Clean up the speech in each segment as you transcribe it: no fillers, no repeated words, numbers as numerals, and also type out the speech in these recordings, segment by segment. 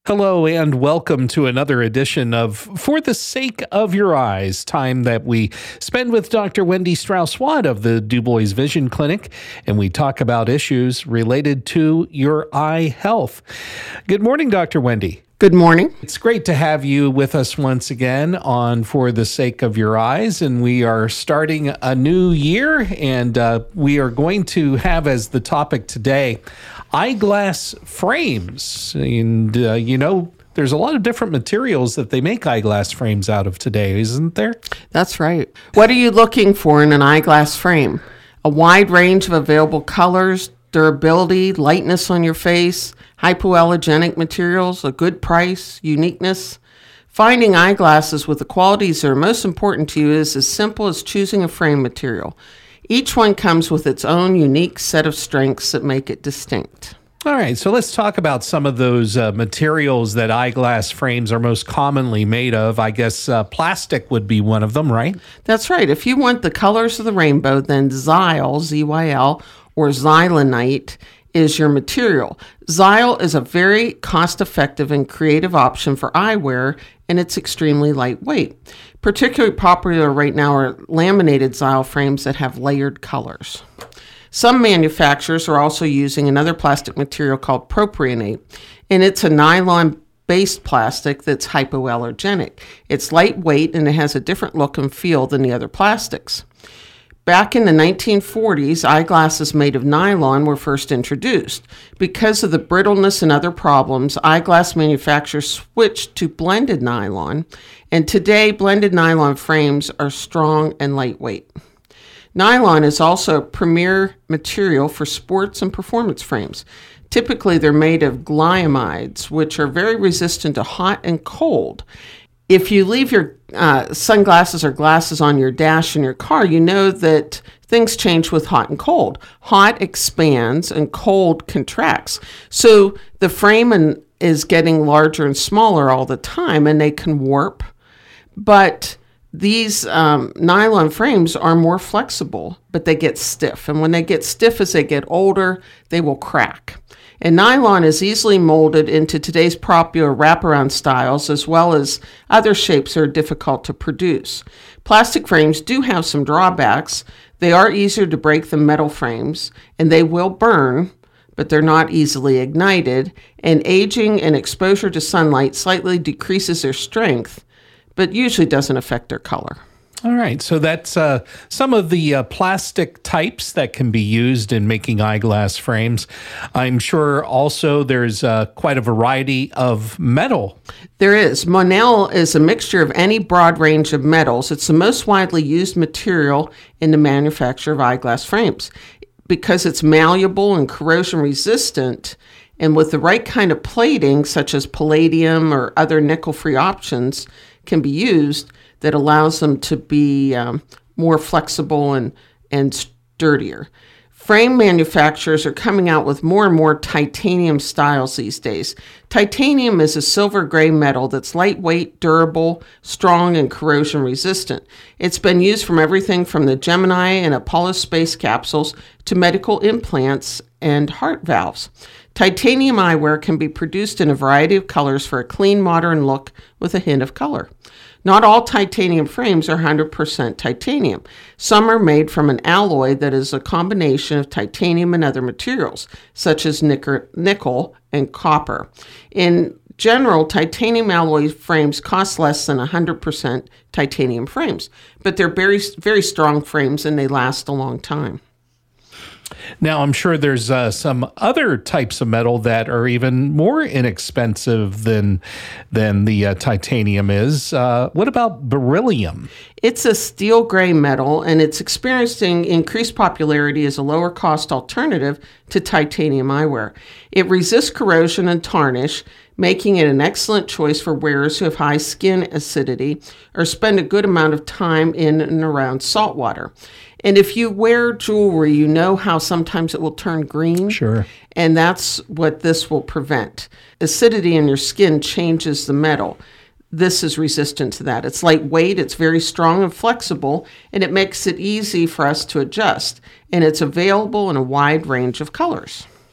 Hello and welcome to another edition of For the Sake of Your Eyes, time that we spend with Dr. Wendy Strauss-Watt of the Du Bois Vision Clinic, and we talk about issues related to your eye health. Good morning, Dr. Wendy. Good morning. It's great to have you with us once again on For the Sake of Your Eyes, and we are starting a new year, and we are going to have as the topic today eyeglass frames. And, there's a lot of different materials that they make eyeglass frames out of today, isn't there? That's right. What are you looking for in an eyeglass frame? A wide range of available colors, durability, lightness on your face, hypoallergenic materials, a good price, uniqueness. Finding eyeglasses with the qualities that are most important to you is as simple as choosing a frame material. Each one comes with its own unique set of strengths that make it distinct. All right, so let's talk about some of those materials that eyeglass frames are most commonly made of. I guess plastic would be one of them, right? That's right. If you want the colors of the rainbow, then Zyl, Z-Y-L, or Zylinite is your material. Zyl is a very cost-effective and creative option for eyewear, and it's extremely lightweight. Particularly popular right now are laminated Zyl frames that have layered colors. Some manufacturers are also using another plastic material called propionate, and it's a nylon-based plastic that's hypoallergenic. It's lightweight and it has a different look and feel than the other plastics. Back in the 1940s, eyeglasses made of nylon were first introduced. Because of the brittleness and other problems, eyeglass manufacturers switched to blended nylon, and today blended nylon frames are strong and lightweight. Nylon is also a premier material for sports and performance frames. Typically, they're made of glyamides, which are very resistant to hot and cold. If you leave your sunglasses or glasses on your dash in your car, you know that things change with hot and cold. Hot expands and cold contracts. So the frame is getting larger and smaller all the time, and they can warp. But these nylon frames are more flexible, but they get stiff. And when they get stiff as they get older, they will crack. And nylon is easily molded into today's popular wraparound styles, as well as other shapes that are difficult to produce. Plastic frames do have some drawbacks. They are easier to break than metal frames, and they will burn, but they're not easily ignited. And aging and exposure to sunlight slightly decreases their strength, but usually doesn't affect their color. All right, so that's some of the plastic types that can be used in making eyeglass frames. I'm sure also there's quite a variety of metal. There is. Monel is a mixture of any broad range of metals. It's the most widely used material in the manufacture of eyeglass frames. Because it's malleable and corrosion resistant, and with the right kind of plating, such as palladium or other nickel-free options, can be used, that allows them to be more flexible and sturdier. Frame manufacturers are coming out with more and more titanium styles these days. Titanium is a silver gray metal that's lightweight, durable, strong, and corrosion resistant. It's been used from everything from the Gemini and Apollo space capsules to medical implants and heart valves. Titanium eyewear can be produced in a variety of colors for a clean, modern look with a hint of color. Not all titanium frames are 100% titanium. Some are made from an alloy that is a combination of titanium and other materials, such as nickel and copper. In general, titanium alloy frames cost less than 100% titanium frames, but they're very, very strong frames and they last a long time. Now, I'm sure there's some other types of metal that are even more inexpensive than the titanium is. What about beryllium? It's a steel gray metal, and it's experiencing increased popularity as a lower cost alternative to titanium eyewear. It resists corrosion and tarnish, making it an excellent choice for wearers who have high skin acidity or spend a good amount of time in and around salt water. And if you wear jewelry, you know how sometimes it will turn green. Sure. And that's what this will prevent. Acidity in your skin changes the metal. This is resistant to that. It's lightweight, it's very strong and flexible, and it makes it easy for us to adjust. And it's available in a wide range of colors.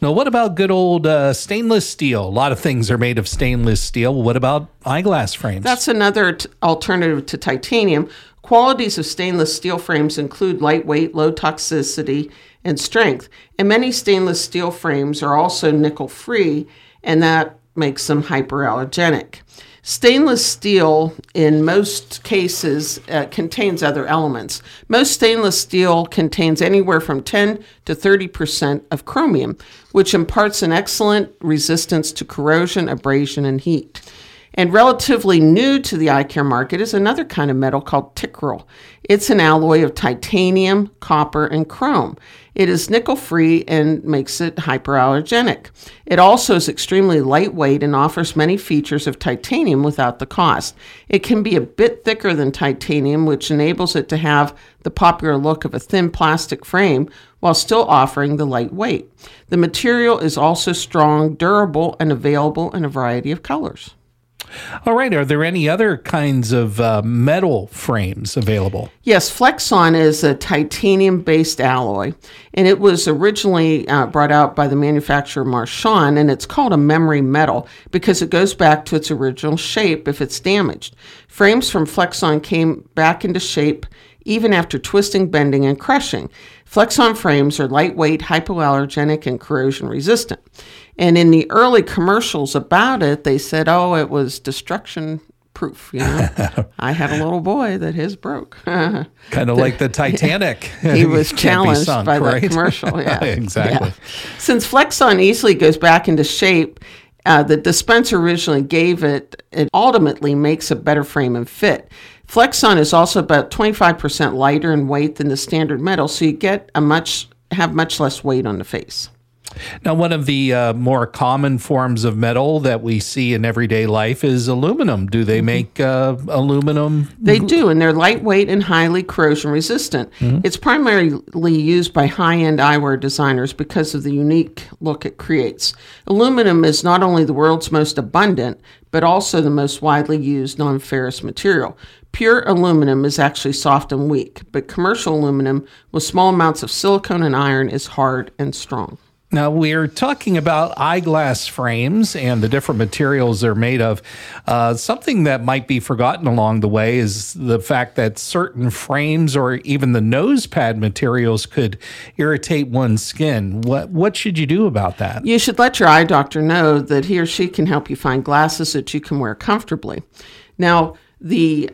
Now, what about good old stainless steel? A lot of things are made of stainless steel. What about eyeglass frames? That's another alternative to titanium. Qualities of stainless steel frames include lightweight, low toxicity, and strength. And many stainless steel frames are also nickel-free, and that makes them hyperallergenic. Stainless steel, in most cases, contains other elements. Most stainless steel contains anywhere from 10 to 30% of chromium, which imparts an excellent resistance to corrosion, abrasion, and heat. And relatively new to the eye care market is another kind of metal called Tickrel. It's an alloy of titanium, copper, and chrome. It is nickel-free and makes it hyperallergenic. It also is extremely lightweight and offers many features of titanium without the cost. It can be a bit thicker than titanium, which enables it to have the popular look of a thin plastic frame while still offering the light weight. The material is also strong, durable, and available in a variety of colors. All right. Are there any other kinds of metal frames available? Yes, Flexon is a titanium-based alloy, and it was originally brought out by the manufacturer Marchon, and it's called a memory metal because it goes back to its original shape if it's damaged. Frames from Flexon came back into shape even after twisting, bending, and crushing. Flexon frames are lightweight, hypoallergenic, and corrosion resistant. And in the early commercials about it, they said, oh, it was destruction proof. You know? I had a little boy that his broke. Kind of like the Titanic. He was challenged sunk, by right? that commercial. Yeah, exactly. Yeah. Since Flexon easily goes back into shape, the dispenser originally gave it ultimately makes a better frame and fit. Flexon is also about 25% lighter in weight than the standard metal, so you get have much less weight on the face. Now, one of the more common forms of metal that we see in everyday life is aluminum. Do they make aluminum? They do, and they're lightweight and highly corrosion resistant. It's primarily used by high-end eyewear designers because of the unique look it creates. Aluminum is not only the world's most abundant, but also the most widely used non-ferrous material. Pure aluminum is actually soft and weak, but commercial aluminum with small amounts of silicone and iron is hard and strong. Now, we're talking about eyeglass frames and the different materials they're made of. Something that might be forgotten along the way is the fact that certain frames or even the nose pad materials could irritate one's skin. What should you do about that? You should let your eye doctor know that he or she can help you find glasses that you can wear comfortably. Now, the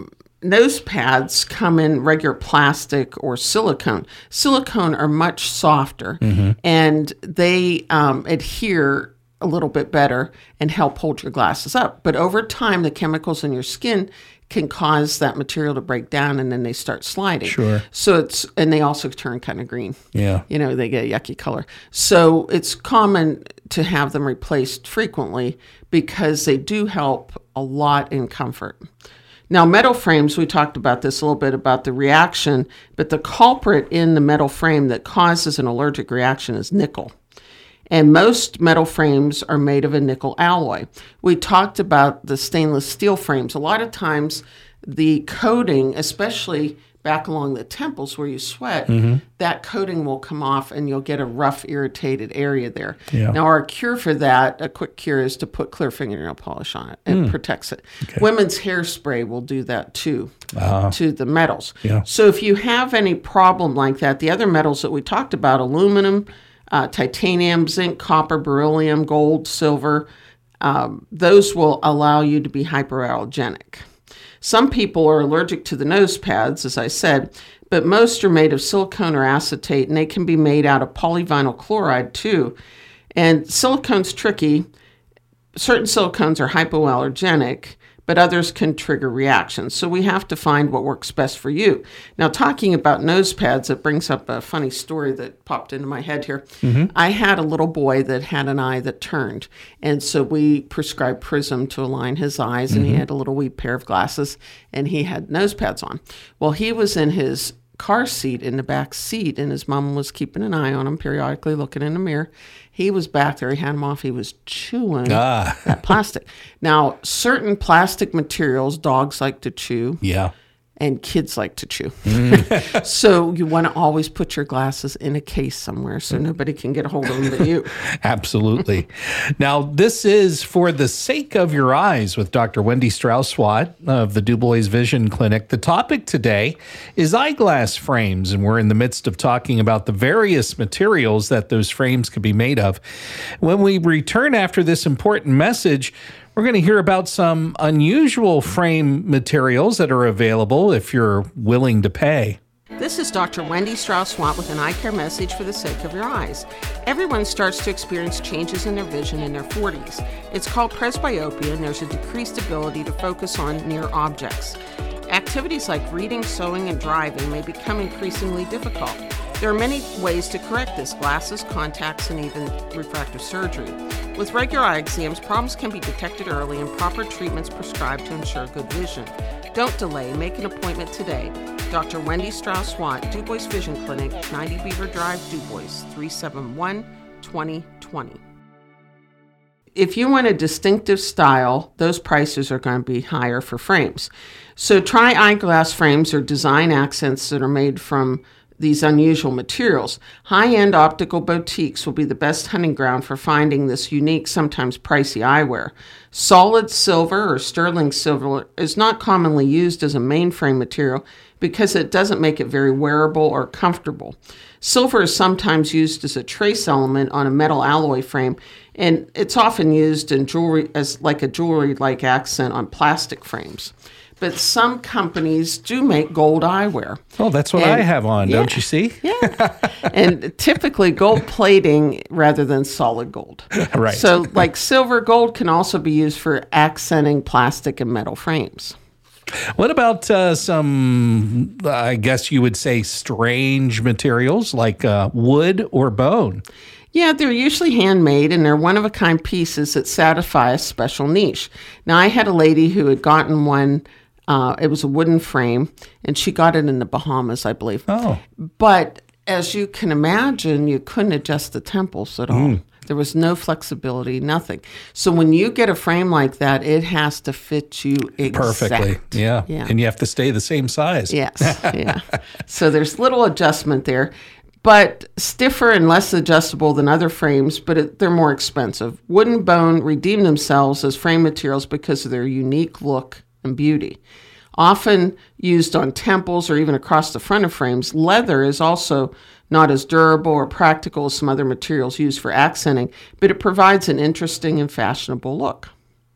nose pads come in regular plastic or silicone. Silicone are much softer, and they adhere a little bit better and help hold your glasses up. But over time, the chemicals in your skin can cause that material to break down, and then they start sliding. Sure. So and they also turn kind of green. Yeah. You know, they get a yucky color. So it's common to have them replaced frequently because they do help a lot in comfort. Now, metal frames, we talked about this a little bit about the reaction, but the culprit in the metal frame that causes an allergic reaction is nickel. And most metal frames are made of a nickel alloy. We talked about the stainless steel frames. A lot of times the coating, especially back along the temples where you sweat, that coating will come off and you'll get a rough, irritated area there. Yeah. Now, our cure for that, a quick cure, is to put clear fingernail polish on it. It protects it. Okay. Women's hairspray will do that too, to the metals. Yeah. So if you have any problem like that, the other metals that we talked about, aluminum, titanium, zinc, copper, beryllium, gold, silver, those will allow you to be hyperallergenic. Some people are allergic to the nose pads, as I said, but most are made of silicone or acetate, and they can be made out of polyvinyl chloride too. And silicone's tricky. Certain silicones are hypoallergenic, but others can trigger reactions. So we have to find what works best for you. Now, talking about nose pads, it brings up a funny story that popped into my head here. I had a little boy that had an eye that turned, and so we prescribed Prism to align his eyes, and he had a little wee pair of glasses, and he had nose pads on. Well, he was in his car seat in the back seat, and his mom was keeping an eye on him, periodically looking in the mirror. He was back there. He had him off. He was chewing that plastic. Now, certain plastic materials dogs like to chew. Yeah. and kids like to chew. So you want to always put your glasses in a case somewhere so nobody can get a hold of them but you. Absolutely. Now, this is For the Sake of Your Eyes with Dr. Wendy Strauss-Watt of the Du Bois Vision Clinic. The topic today is eyeglass frames, and we're in the midst of talking about the various materials that those frames could be made of. When we return after this important message, we're going to hear about some unusual frame materials that are available if you're willing to pay. This is Dr. Wendy Strauss-Watt with an eye care message for the sake of your eyes. Everyone starts to experience changes in their vision in their 40s. It's called presbyopia, and there's a decreased ability to focus on near objects. Activities like reading, sewing, and driving may become increasingly difficult. There are many ways to correct this: glasses, contacts, and even refractive surgery. With regular eye exams, problems can be detected early and proper treatments prescribed to ensure good vision. Don't delay. Make an appointment today. Dr. Wendy Strauss-Watt, Du Bois Vision Clinic, 90 Beaver Drive, Du Bois, 371-2020. If you want a distinctive style, those prices are going to be higher for frames. So try eyeglass frames or design accents that are made from these unusual materials. High-end optical boutiques will be the best hunting ground for finding this unique, sometimes pricey eyewear. Solid silver or sterling silver is not commonly used as a mainframe material because it doesn't make it very wearable or comfortable. Silver is sometimes used as a trace element on a metal alloy frame, and it's often used in jewelry as like a jewelry-like accent on plastic frames. But some companies do make gold eyewear. Oh, that's what I have on, don't you see? Yeah. And typically gold plating rather than solid gold. Right. So like silver, gold can also be used for accenting plastic and metal frames. What about some, I guess you would say, strange materials like wood or bone? Yeah, they're usually handmade, and they're one-of-a-kind pieces that satisfy a special niche. Now, I had a lady who had gotten one. It was a wooden frame, and she got it in the Bahamas, I believe. Oh. But as you can imagine, you couldn't adjust the temples at all. There was no flexibility, nothing. So when you get a frame like that, it has to fit you exactly. Perfectly. Yeah. And you have to stay the same size. Yes. Yeah. So there's little adjustment there, but stiffer and less adjustable than other frames, but they're more expensive. Wood and bone redeem themselves as frame materials because of their unique look and beauty. Often used on temples or even across the front of frames, leather is also not as durable or practical as some other materials used for accenting, but it provides an interesting and fashionable look.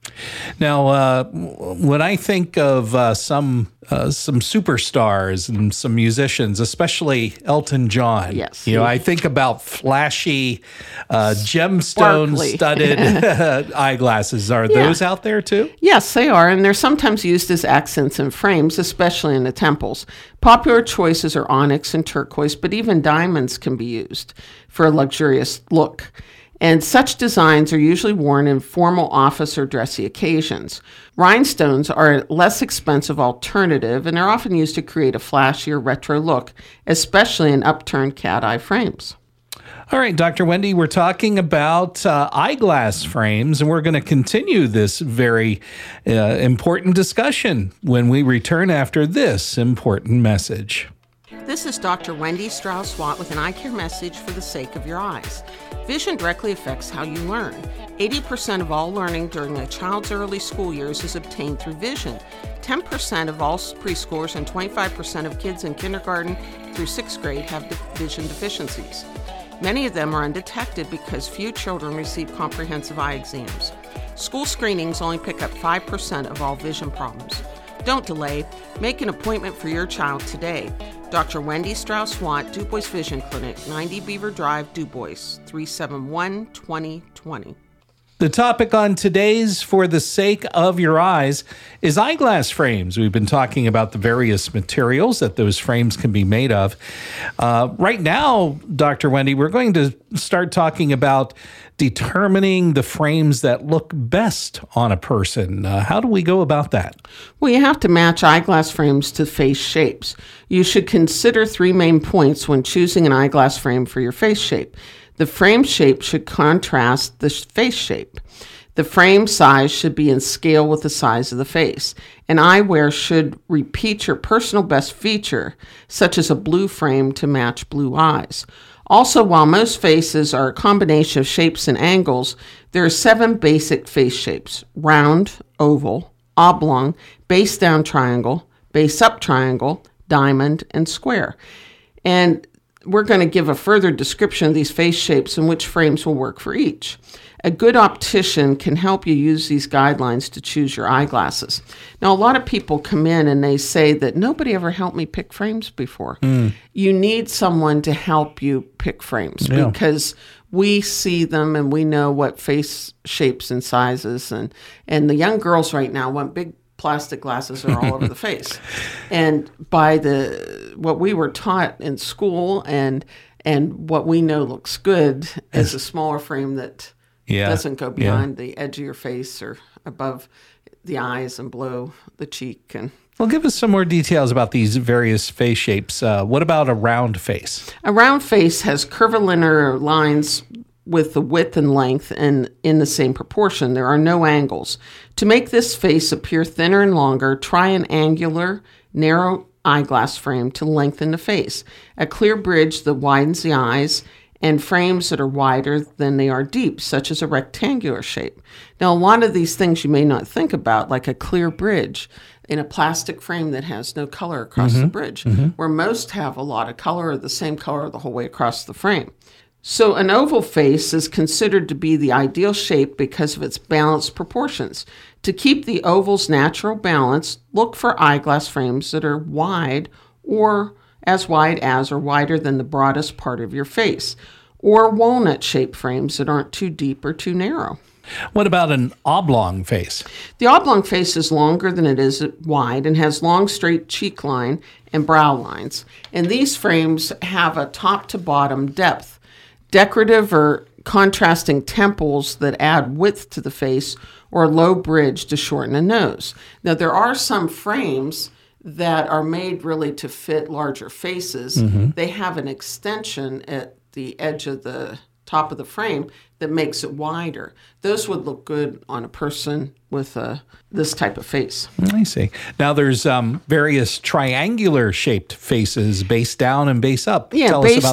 Now, when I think of some superstars and some musicians, especially Elton John, yes, I think about flashy, gemstone-studded eyeglasses. Are those out there too? Yes, they are, and they're sometimes used as accents in frames, especially in the temples. Popular choices are onyx and turquoise, but even diamonds can be used for a luxurious look. And such designs are usually worn in formal office or dressy occasions. Rhinestones are a less expensive alternative, and they're often used to create a flashier retro look, especially in upturned cat eye frames. All right, Dr. Wendy, we're talking about eyeglass frames, and we're going to continue this very important discussion when we return after this important message. This is Dr. Wendy Strauss-Watt with an eye care message for the sake of your eyes. Vision directly affects how you learn. 80% of all learning during a child's early school years is obtained through vision. 10% of all preschoolers and 25% of kids in kindergarten through 6th grade have vision deficiencies. Many of them are undetected because few children receive comprehensive eye exams. School screenings only pick up 5% of all vision problems. Don't delay. Make an appointment for your child today. Dr. Wendy Strauss-Watt, Du Bois Vision Clinic, 90 Beaver Drive, Du Bois, 371-2020. The topic on today's For the Sake of Your Eyes is eyeglass frames. We've been talking about the various materials that those frames can be made of. Right now, Dr. Wendy, we're going to start talking about determining the frames that look best on a person. How do we go about that? Well, you have to match eyeglass frames to face shapes. You should consider 3 main points when choosing an eyeglass frame for your face shape. The frame shape should contrast the face shape. The frame size should be in scale with the size of the face. And eyewear should repeat your personal best feature, such as a blue frame to match blue eyes. Also, while most faces are a combination of shapes and angles, there are 7 basic face shapes: round, oval, oblong, base down triangle, base up triangle, diamond, and square. And we're going to give a further description of these face shapes and which frames will work for each. A good optician can help you use these guidelines to choose your eyeglasses. Now, a lot of people come in and they say that nobody ever helped me pick frames before. You need someone to help you pick frames because we see them and we know what face shapes and sizes. And the young girls right now want big plastic glasses are all over the face. And by what we were taught in school and what we know looks good is a smaller frame that doesn't go beyond the edge of your face or above the eyes and below the cheek. And well, give us some more details about these various face shapes. What about a round face? A round face has curvilinear lines with the width and length and in the same proportion. There are no angles. To make this face appear thinner and longer, try an angular, narrow eyeglass frame to lengthen the face, a clear bridge that widens the eyes, and frames that are wider than they are deep, such as a rectangular shape. Now, a lot of these things you may not think about, like a clear bridge in a plastic frame that has no color across the bridge, where most have a lot of color or the same color the whole way across the frame. So an oval face is considered to be the ideal shape because of its balanced proportions. To keep the oval's natural balance, look for eyeglass frames that are wide or as wide as or wider than the broadest part of your face, or walnut-shaped frames that aren't too deep or too narrow. What about an oblong face? The oblong face is longer than it is wide and has long, straight cheek line and brow lines. And these frames have a top-to-bottom depth. Decorative or contrasting temples that add width to the face, or a low bridge to shorten the nose. Now, there are some frames that are made really to fit larger faces. They have an extension at the edge of the top of the frame that makes it wider. Those would look good on a person with this type of face. I see. Now there's various triangular shaped faces, base down and base up. Yeah, Tell base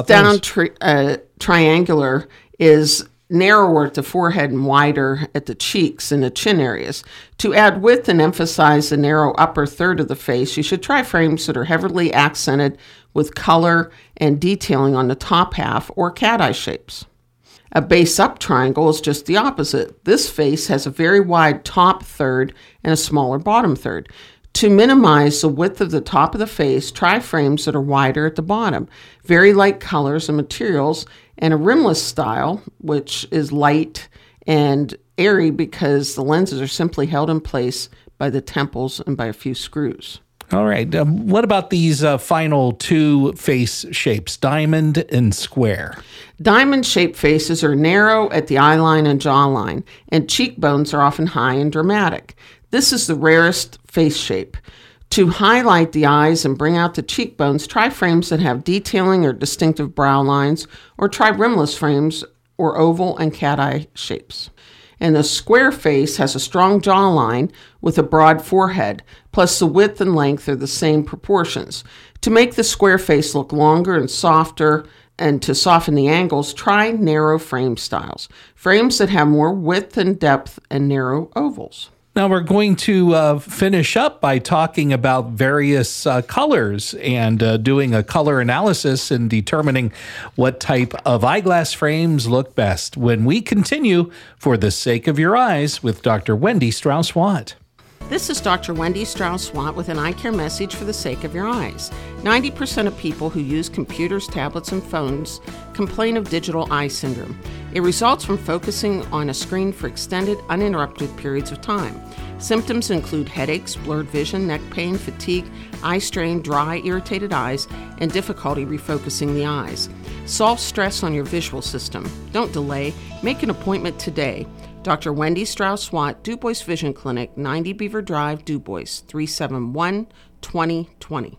us about down triangular is narrower at the forehead and wider at the cheeks and the chin areas. To add width and emphasize the narrow upper third of the face, you should try frames that are heavily accented with color and detailing on the top half, or cat eye shapes. A base-up triangle is just the opposite. This face has a very wide top third and a smaller bottom third. To minimize the width of the top of the face, try frames that are wider at the bottom, very light colors and materials, and a rimless style, which is light and airy because the lenses are simply held in place by the temples and by a few screws. All right. What about these final 2 face shapes, diamond and square? Diamond-shaped faces are narrow at the eyeline and jawline, and cheekbones are often high and dramatic. This is the rarest face shape. To highlight the eyes and bring out the cheekbones, try frames that have detailing or distinctive brow lines, or try rimless frames or oval and cat eye shapes. And the square face has a strong jawline with a broad forehead, plus the width and length are the same proportions. To make the square face look longer and softer, and to soften the angles, try narrow frame styles. Frames that have more width and depth and narrow ovals. Now we're going to finish up by talking about various colors and doing a color analysis and determining what type of eyeglass frames look best when we continue For the Sake of Your Eyes with Dr. Wendy Strauss-Watt. This is Dr. Wendy Strauss-Watt with an eye care message for the sake of your eyes. 90% of people who use computers, tablets, and phones complain of digital eye syndrome. It results from focusing on a screen for extended, uninterrupted periods of time. Symptoms include headaches, blurred vision, neck pain, fatigue, eye strain, dry, irritated eyes, and difficulty refocusing the eyes. Solve stress on your visual system. Don't delay. Make an appointment today. Dr. Wendy Strauss-Watt, DuBois Vision Clinic, 90 Beaver Drive, DuBois, 371-2020.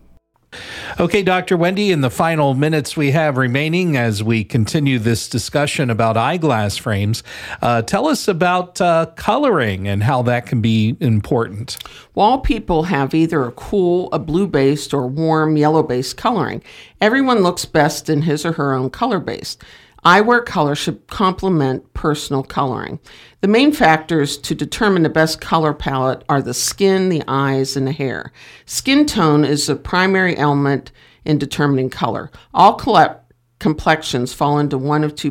Okay, Dr. Wendy, in the final minutes we have remaining as we continue this discussion about eyeglass frames, tell us about coloring and how that can be important. Well, all people have either a cool, a blue-based, or warm yellow-based coloring. Everyone looks best in his or her own color base. Eyewear color should complement personal coloring. The main factors to determine the best color palette are the skin, the eyes, and the hair. Skin tone is the primary element in determining color. All complexions fall into one of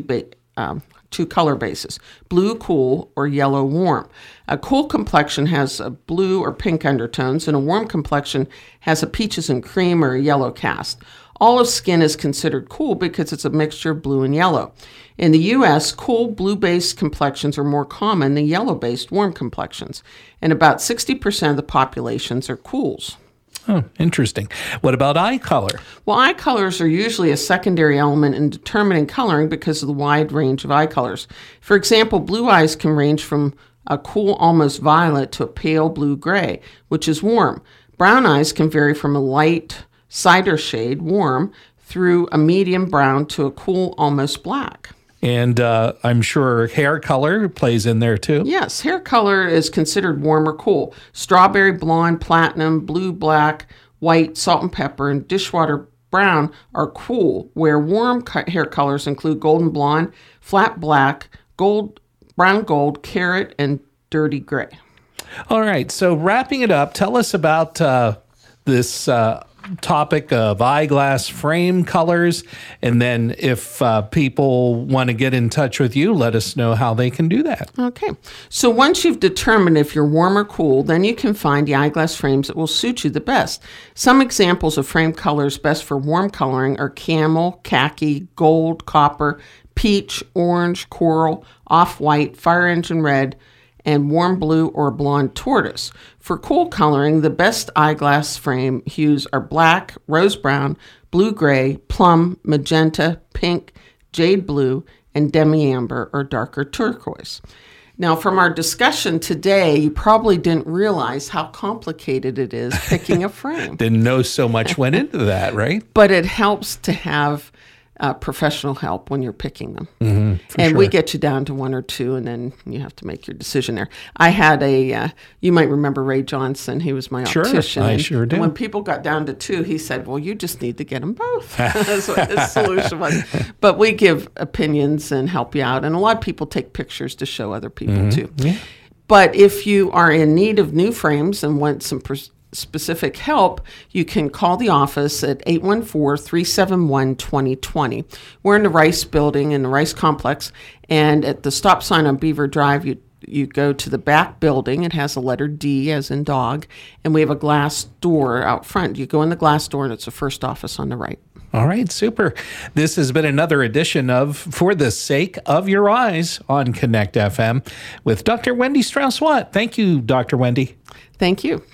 two color bases, blue cool or yellow warm. A cool complexion has a blue or pink undertones, and a warm complexion has a peaches and cream or a yellow cast. All of skin is considered cool because it's a mixture of blue and yellow. In the U.S., cool blue-based complexions are more common than yellow-based warm complexions, and about 60% of the populations are cools. Oh, interesting. What about eye color? Well, eye colors are usually a secondary element in determining coloring because of the wide range of eye colors. For example, blue eyes can range from a cool almost violet to a pale blue-gray, which is warm. Brown eyes can vary from a light cider shade, warm, through a medium brown to a cool almost black. And I'm sure hair color plays in there too. Yes, hair color is considered warm or cool. Strawberry blonde, platinum, blue, black, white, salt and pepper, and dishwater brown are cool, where warm hair colors include golden blonde, flat black, gold, brown gold, carrot, and dirty gray. All right, so wrapping it up, tell us about this topic of eyeglass frame colors, and then if people want to get in touch with you, let us know how they can do that. Okay, so once you've determined if you're warm or cool, then you can find the eyeglass frames that will suit you the best. Some examples of frame colors best for warm coloring are camel, khaki, gold, copper, peach, orange, coral, off-white, fire engine red, and warm blue or blonde tortoise. For cool coloring, the best eyeglass frame hues are black, rose brown, blue-gray, plum, magenta, pink, jade blue, and demi-amber or darker turquoise. Now, from our discussion today, you probably didn't realize how complicated it is picking a frame. Didn't know so much went into that, right? But it helps to have professional help when you're picking them. And we get you down to one or two, and then you have to make your decision there. I had you might remember Ray Johnson. He was my optician. I sure do. And when people got down to two, he said, well, you just need to get them both. That's what his solution was. But we give opinions and help you out. And a lot of people take pictures to show other people, too. Yeah. But if you are in need of new frames and want some specific help, you can call the office at 814-371-2020. We're in the Rice building in the Rice complex, and at the stop sign on Beaver Drive, you go to the back building. It has a letter D as in dog, and we have a glass door out front. You go in the glass door, and it's the first office on the right. All right, super. This has been another edition of For the Sake of Your Eyes on Connect FM with Dr. Wendy Strauss-Watt. Thank you, Dr. Wendy. Thank you.